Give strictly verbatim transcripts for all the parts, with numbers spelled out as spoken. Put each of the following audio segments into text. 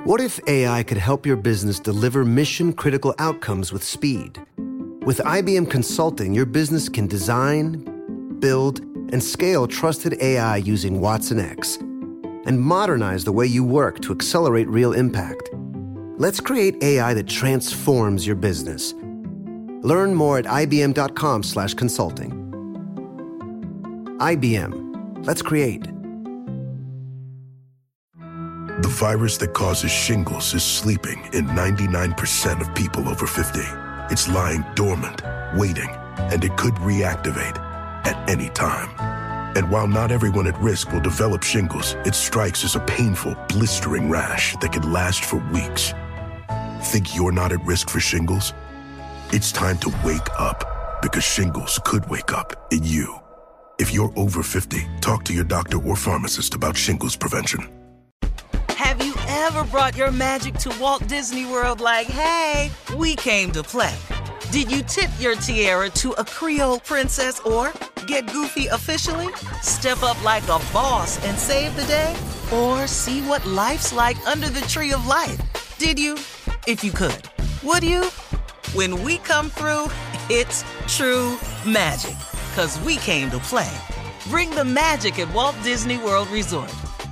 What if A I could help your business deliver mission-critical outcomes with speed? With I B M Consulting, your business can design, build, and scale trusted A I using Watson X and modernize the way you work to accelerate real impact. Let's create A I that transforms your business. Learn more at ibm.com slash consulting. I B M. Let's create. The virus that causes shingles is sleeping in ninety-nine percent of people over fifty. It's lying dormant, waiting, and it could reactivate at any time. And while not everyone at risk will develop shingles, it strikes as a painful, blistering rash that can last for weeks. Think you're not at risk for shingles? It's time to wake up, because shingles could wake up in you. If you're over fifty, talk to your doctor or pharmacist about shingles prevention. Have you ever brought your magic to Walt Disney World like, hey, we came to play? Did you tip your tiara to a Creole princess or get goofy officially? Step up like a boss and save the day? Or see what life's like under the tree of life? Did you? If you could. Would you? When we come through, it's true magic. 'Cause we came to play. Bring the magic at Walt Disney World Resort.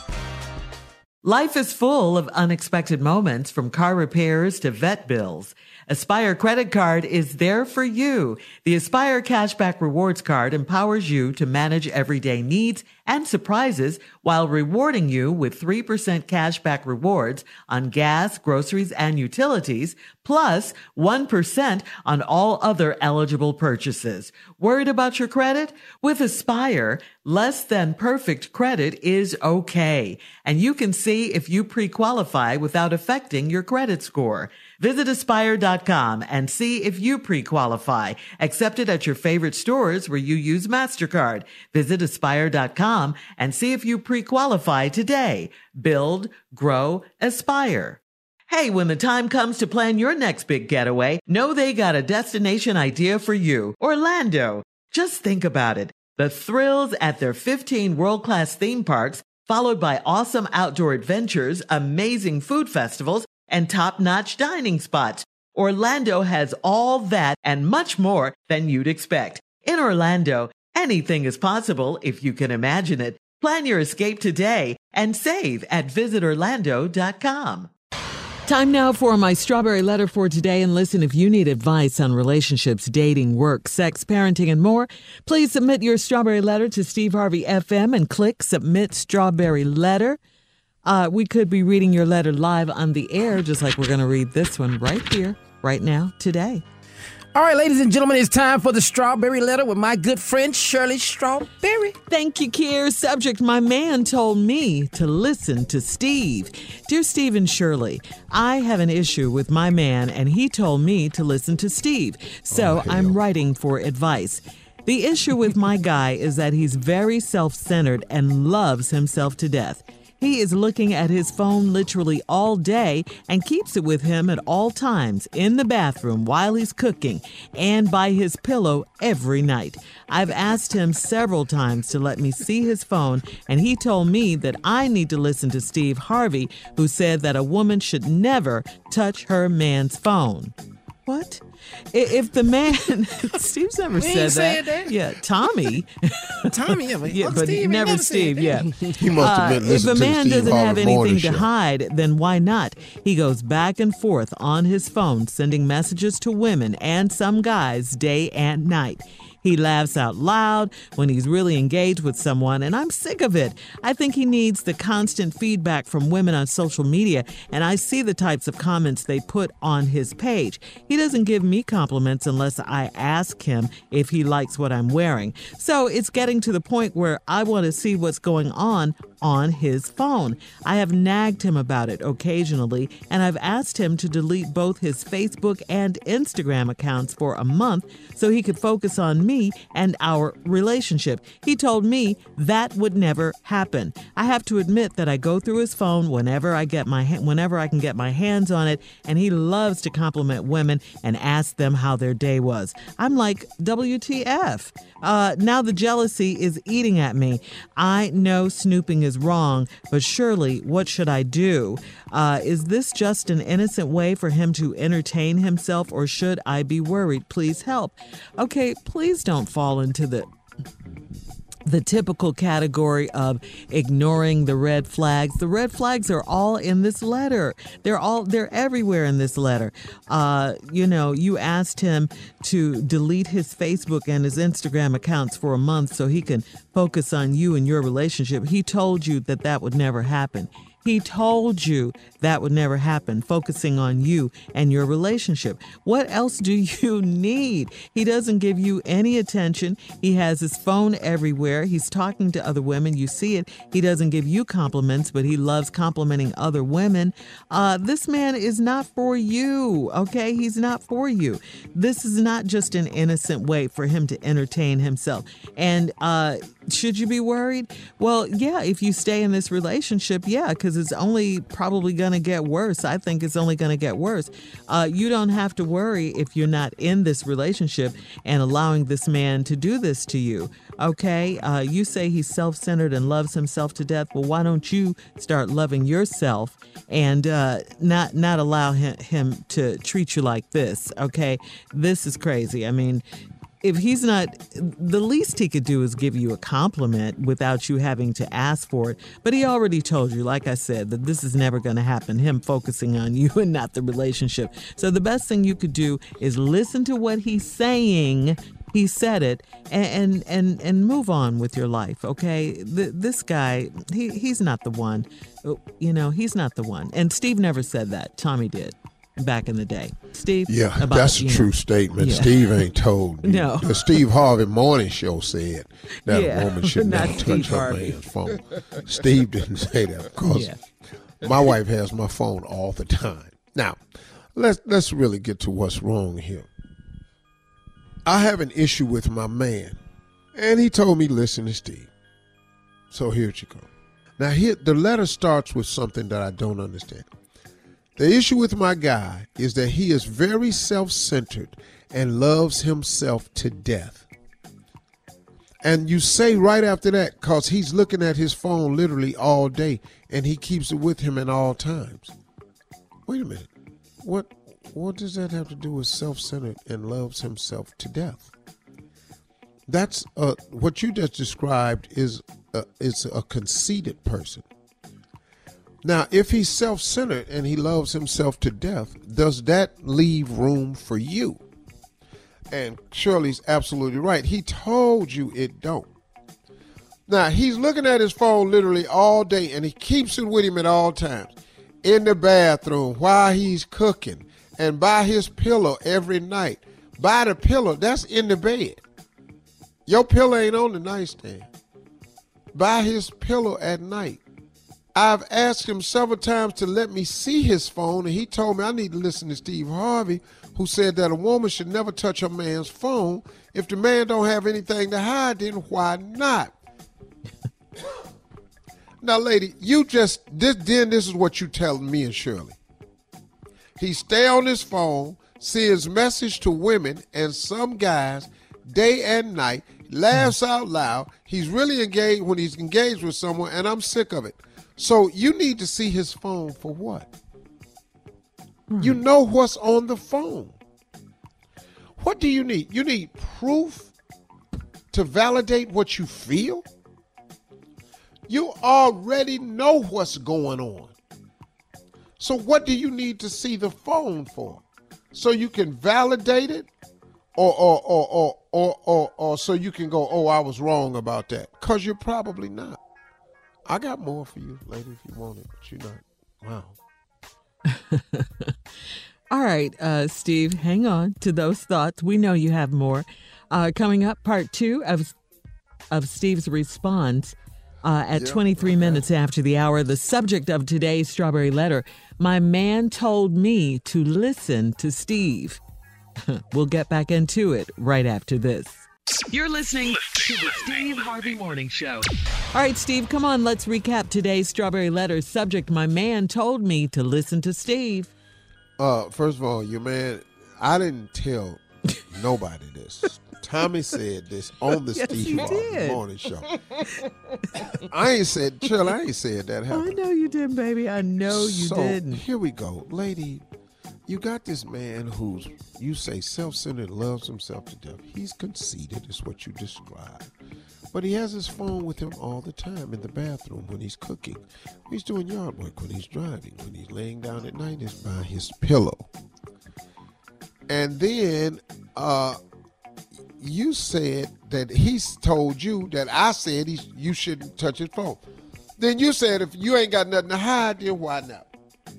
Life is full of unexpected moments, from car repairs to vet bills. Aspire Credit Card is there for you. The Aspire Cashback Rewards Card empowers you to manage everyday needs and surprises while rewarding you with three percent cashback rewards on gas, groceries, and utilities, plus one percent on all other eligible purchases. Worried about your credit? With Aspire, less than perfect credit is okay, and you can see if you pre-qualify without affecting your credit score. Visit aspire dot com and see if you pre-qualify. Accepted at your favorite stores where you use MasterCard. Visit aspire dot com and see if you pre-qualify today. Build, grow, aspire. Hey, when the time comes to plan your next big getaway, know they got a destination idea for you. Orlando. Just think about it. The thrills at their fifteen world-class theme parks, followed by awesome outdoor adventures, amazing food festivals, and top-notch dining spots. Orlando has all that and much more than you'd expect. In Orlando, anything is possible if you can imagine it. Plan your escape today and save at visit orlando dot com. Time now for my strawberry letter for today. And listen, if you need advice on relationships, dating, work, sex, parenting, and more, please submit your strawberry letter to Steve Harvey F M and click Submit Strawberry Letter. Uh, we could be reading your letter live on the air, just like we're going to read this one right here, right now, today. All right, ladies and gentlemen, it's time for the strawberry letter with my good friend, Shirley Strawberry. Thank you, Kier. Subject, my man told me to listen to Steve. Dear Steve and Shirley, I have an issue with my man, and he told me to listen to Steve. So oh, I'm writing for advice. The issue with my guy is that he's very self-centered and loves himself to death. He is looking at his phone literally all day and keeps it with him at all times, in the bathroom, while he's cooking, and by his pillow every night. I've asked him several times to let me see his phone, and he told me that I need to listen to Steve Harvey, who said that a woman should never touch her man's phone. What? If the man, Steve's never said that. that. Yeah, Tommy. Tommy, yeah, but, yeah, but Steve never, never Steve. Yeah. He must have been uh, If a listening man to the Steve doesn't have Harvey anything Morning to Show. hide, then why not? He goes back and forth on his phone, sending messages to women and some guys day and night. He laughs out loud when he's really engaged with someone, and I'm sick of it. I think he needs the constant feedback from women on social media, and I see the types of comments they put on his page. He doesn't give me compliments unless I ask him if he likes what I'm wearing. So it's getting to the point where I want to see what's going on on his phone. I have nagged him about it occasionally, and I've asked him to delete both his Facebook and Instagram accounts for a month so he could focus on me and our relationship. He told me that would never happen. I have to admit that I go through his phone whenever I get my ha- whenever I can get my hands on it, and he loves to compliment women and ask them how their day was. I'm like, W T F? Uh, now the jealousy is eating at me. I know snooping is is wrong, but Shirley, what should I do? Uh, is this just an innocent way for him to entertain himself, or should I be worried? Please help. Okay, please don't fall into the the typical category of ignoring the red flags. The red flags are all in this letter. They're all, they're everywhere in this letter. Uh, you know, you asked him to delete his Facebook and his Instagram accounts for a month so he can focus on you and your relationship. He told you that that would never happen. He told you that would never happen, focusing on you and your relationship. What else do you need? He doesn't give you any attention. He has his phone everywhere. He's talking to other women. You see it. He doesn't give you compliments, but he loves complimenting other women. Uh, this man is not for you, okay? He's not for you. This is not just an innocent way for him to entertain himself. And uh, should you be worried? Well, yeah, if you stay in this relationship, yeah, because it's only probably going to get worse. I think it's only going to get worse. Uh, you don't have to worry if you're not in this relationship and allowing this man to do this to you. Okay, uh, you say he's self-centered and loves himself to death. Well, why don't you start loving yourself and uh, not not allow him, him to treat you like this? Okay, this is crazy. I mean, if he's not, the least he could do is give you a compliment without you having to ask for it. But he already told you, like I said, that this is never going to happen, him focusing on you and not the relationship. So the best thing you could do is listen to what he's saying. He said it, and and and move on with your life, okay? The, this guy, he he's not the one. You know, he's not the one. And Steve never said that. Tommy did. Back in the day. Steve? Yeah, about, that's a you true know, statement. yeah. Steve ain't told you. No. The Steve Harvey morning show said that Yeah, a woman should not never Steve touch her Harvey. man's phone. Steve didn't say that because Yeah. my wife has my phone all the time. Now, let's let's really get to what's wrong here. I have an issue with my man, and he told me, listen to Steve. So here you go. Now, here the letter starts with something that I don't understand. The issue with my guy is that he is very self-centered and loves himself to death. And you say right after that, because he's looking at his phone literally all day, and he keeps it with him at all times. Wait a minute. What what does that have to do with self-centered and loves himself to death? That's uh, what you just described is a, is a conceited person. Now, if he's self-centered and he loves himself to death, does that leave room for you? And Shirley's absolutely right. He told you it don't. Now, he's looking at his phone literally all day, and he keeps it with him at all times. In the bathroom, while he's cooking, and by his pillow every night. By the pillow, that's in the bed. Your pillow ain't on the nightstand. By his pillow at night. I've asked him several times to let me see his phone, and he told me I need to listen to Steve Harvey, who said that a woman should never touch a man's phone. If the man don't have anything to hide, then why not? Now, lady, you just, this, then this is what you telling me and Shirley. He stay on his phone, sends message to women and some guys day and night, laughs out loud. He's really engaged when he's engaged with someone, and I'm sick of it. So you need to see his phone for what? Hmm. You know what's on the phone. What do you need? You need proof to validate what you feel? You already know what's going on. So what do you need to see the phone for? So you can validate it? Or or or or or or, or so you can go, oh, I was wrong about that. Because you're probably not. I got more for you, lady, if you want it, but you're not. Wow. All right, uh, Steve, hang on to those thoughts. We know you have more. Uh, coming up, part two of of Steve's response uh, at yep, twenty-three okay. minutes after the hour. The subject of today's Strawberry Letter, my man told me to listen to Steve. We'll get back into it right after this. You're listening to the Steve Harvey Morning Show. All right, Steve, come on. Let's recap today's Strawberry Letter subject. My man told me to listen to Steve. Uh, first of all, your man, I didn't tell nobody this. Tommy said this on the Yes, Steve he Harvey did. Morning Show. I ain't said, Shirley, I ain't said that. Have I know you didn't, baby. I know you so, didn't. Here we go. Lady, you got this man who's, you say, self-centered, loves himself to death. He's conceited, is what you described. But he has his phone with him all the time in the bathroom, when he's cooking, when he's doing yard work, when he's driving, when he's laying down at night, it's by his pillow. And then uh, you said that he's told you that I said he, you shouldn't touch his phone. Then you said if you ain't got nothing to hide, then why not?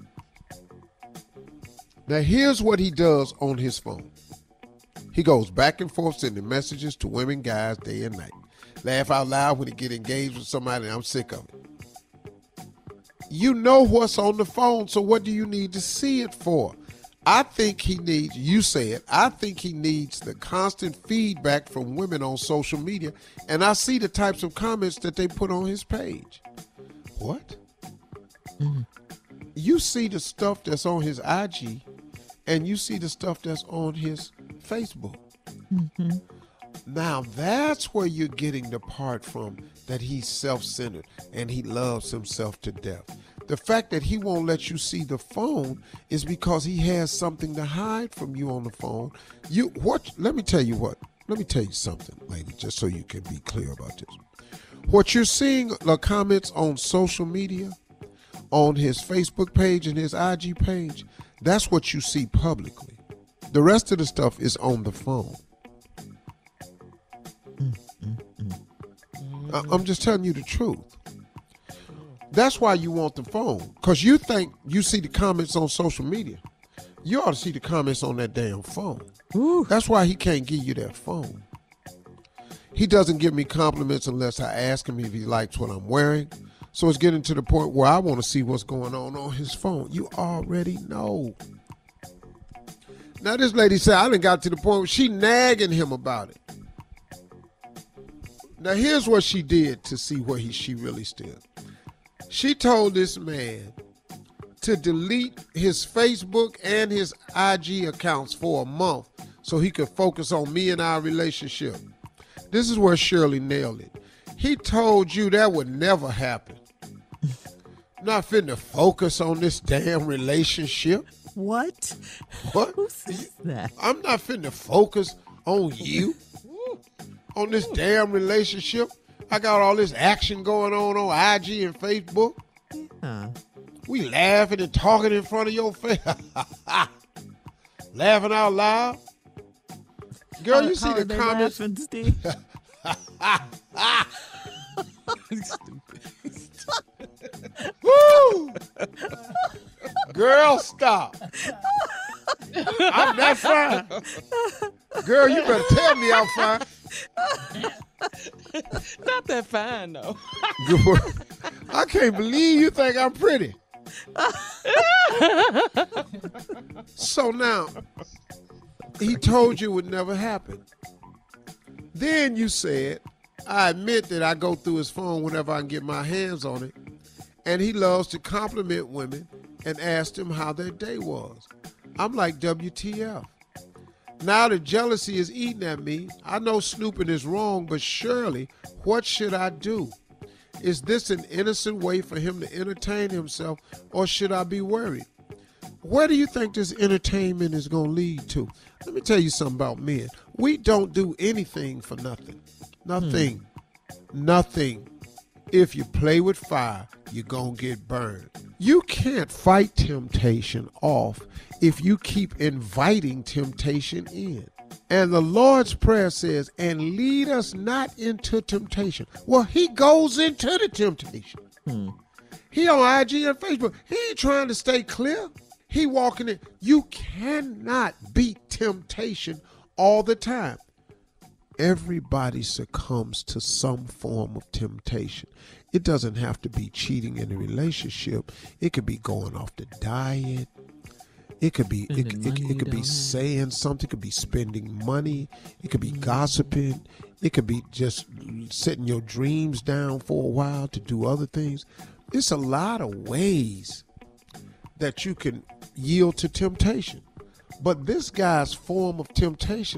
Now here's what he does on his phone. He goes back and forth sending messages to women, guys, day and night. Laugh out loud when he get engaged with somebody, and I'm sick of it. You know what's on the phone, so what do you need to see it for? I think he needs, you say it, I think he needs the constant feedback from women on social media, and I see the types of comments that they put on his page. What? Mm-hmm. You see the stuff that's on his I G, and you see the stuff that's on his Facebook. Mm-hmm. Now that's where you're getting the part from that he's self-centered and he loves himself to death. The fact that he won't let you see the phone is because he has something to hide from you on the phone. You what? Let me tell you what. Let me tell you something, lady, just so you can be clear about this. What you're seeing, the comments on social media, on his Facebook page and his I G page, that's what you see publicly. The rest of the stuff is on the phone. Mm, mm, mm. I, I'm just telling you the truth. That's why you want the phone, because you think you see the comments on social media. You ought to see the comments on that damn phone. Ooh. That's why he can't give you that phone. He doesn't give me compliments unless I ask him if he likes what I'm wearing. So it's getting to the point where I want to see what's going on on his phone. You already know. Now this lady said I done got to the point where she nagging him about it. Now here's what she did to see where he she really stood. She told this man to delete his Facebook and his I G accounts for a month so he could focus on me and our relationship. This is where Shirley nailed it. He told you that would never happen. Not finna focus on this damn relationship. What? What? Who says that? I'm not finna focus on you, on this damn relationship. I got all this action going on on I G and Facebook. Yeah. We laughing and talking in front of your face. Laughing out loud. Girl, you how, see how the comments. Laughing, Steve? Woo! Girl, stop. I'm not fine. Girl, you better tell me I'm fine. Not that fine, though. I can't believe you think I'm pretty. So now, he told you it would never happen. Then you said, I admit that I go through his phone whenever I can get my hands on it, and he loves to compliment women and ask them how their day was. I'm like, W T F. Now the jealousy is eating at me. I know snooping is wrong, but surely, what should I do? Is this an innocent way for him to entertain himself, or should I be worried? Where do you think this entertainment is going to lead to? Let me tell you something about men. We don't do anything for nothing. Nothing. Hmm. Nothing. If you play with fire, you're going to get burned. You can't fight temptation off if you keep inviting temptation in. And the Lord's Prayer says, and lead us not into temptation. Well, he goes into the temptation. Hmm. He on I G and Facebook. He ain't trying to stay clear. He walking in. You cannot beat temptation all the time. Everybody succumbs to some form of temptation. It doesn't have to be cheating in a relationship. It could be going off the diet. It could be it, it, it, it could be saying something. It could be spending money. It could be mm-hmm. gossiping. It could be just setting your dreams down for a while to do other things. It's a lot of ways that you can yield to temptation. But this guy's form of temptation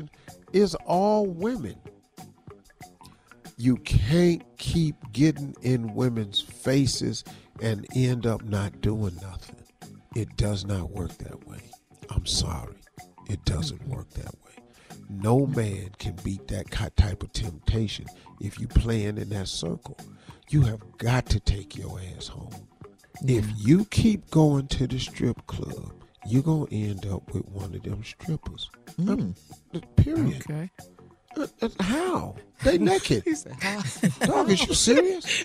is all women. You can't keep getting in women's faces and end up not doing nothing. It does not work that way. I'm sorry. It doesn't work that way. No man can beat that type of temptation if you playing in that circle. You have got to take your ass home. If you keep going to the strip club, you're going to end up with one of them strippers. Mm. Uh, period. Okay. Uh, uh, how? They naked. He said, how? Dog, is you serious?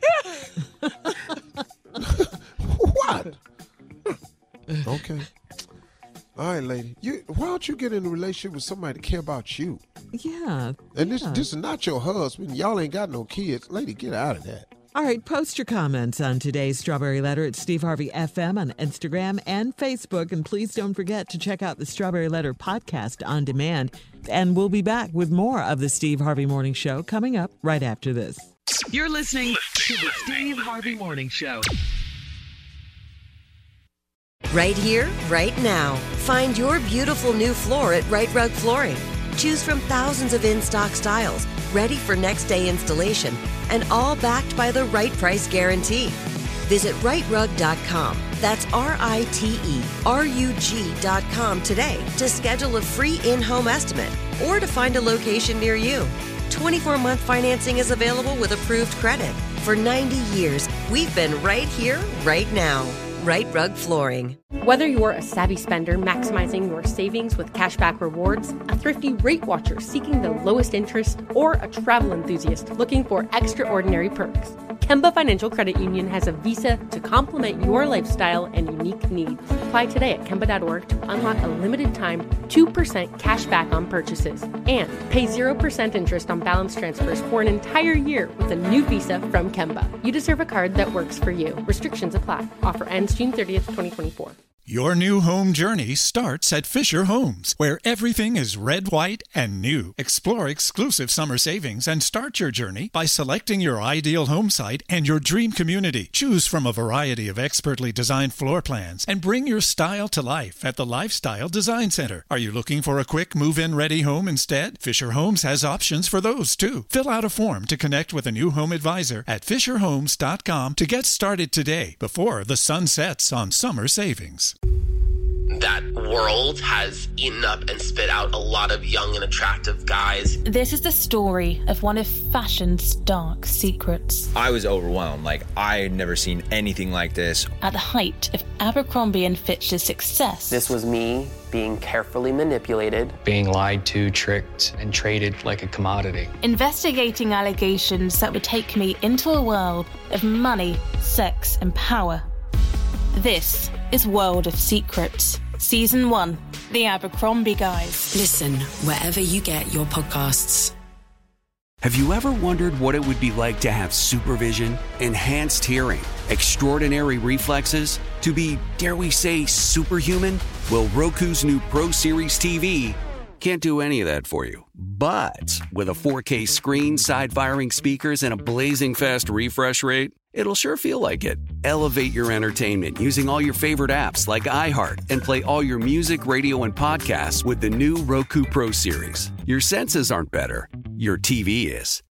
What? Okay. All right, lady. You, why don't you get in a relationship with somebody that care about you? Yeah. And this yeah. this is not your husband. Y'all ain't got no kids. Lady, get out of that. All right, post your comments on today's Strawberry Letter at Steve Harvey F M on Instagram and Facebook. And please don't forget to check out the Strawberry Letter podcast on demand. And we'll be back with more of the Steve Harvey Morning Show coming up right after this. You're listening to the Steve Harvey Morning Show. Right here, right now. Find your beautiful new floor at Right Rug Flooring. Choose from thousands of in-stock styles, ready for next day installation, and all backed by the right price guarantee. Visit right rug dot com. That's R I T E R U G dot com today to schedule a free in-home estimate or to find a location near you. twenty-four month financing is available with approved credit. For ninety years, we've been right here, right now. Right Rug Flooring. Whether you're a savvy spender maximizing your savings with cashback rewards, a thrifty rate watcher seeking the lowest interest, or a travel enthusiast looking for extraordinary perks, Kemba Financial Credit Union has a visa to complement your lifestyle and unique needs. Apply today at Kemba dot org to unlock a limited time two percent cash back on purchases and pay zero percent interest on balance transfers for an entire year with a new visa from Kemba. You deserve a card that works for you. Restrictions apply. Offer ends June thirtieth, twenty twenty-four. Your new home journey starts at Fisher Homes, where everything is red, white, and new. Explore exclusive summer savings and start your journey by selecting your ideal home site and your dream community. Choose from a variety of expertly designed floor plans and bring your style to life at the Lifestyle Design Center. Are you looking for a quick move-in ready home instead? Fisher Homes has options for those too. Fill out a form to connect with a new home advisor at fisher homes dot com to get started today before the sun sets on summer savings. That world has eaten up and spit out a lot of young and attractive guys. This is the story of one of fashion's dark secrets. I was overwhelmed. Like, I had never seen anything like this. At the height of Abercrombie and Fitch's success. This was me being carefully manipulated. Being lied to, tricked, and traded like a commodity. Investigating allegations that would take me into a world of money, sex, and power. This is World of Secrets, Season one, The Abercrombie Guys. Listen wherever you get your podcasts. Have you ever wondered what it would be like to have supervision, enhanced hearing, extraordinary reflexes, to be, dare we say, superhuman? Well, Roku's new Pro Series T V can't do any of that for you. But with a four K screen, side-firing speakers, and a blazing fast refresh rate, it'll sure feel like it. Elevate your entertainment using all your favorite apps like iHeart and play all your music, radio, and podcasts with the new Roku Pro Series. Your senses aren't better. Your T V is.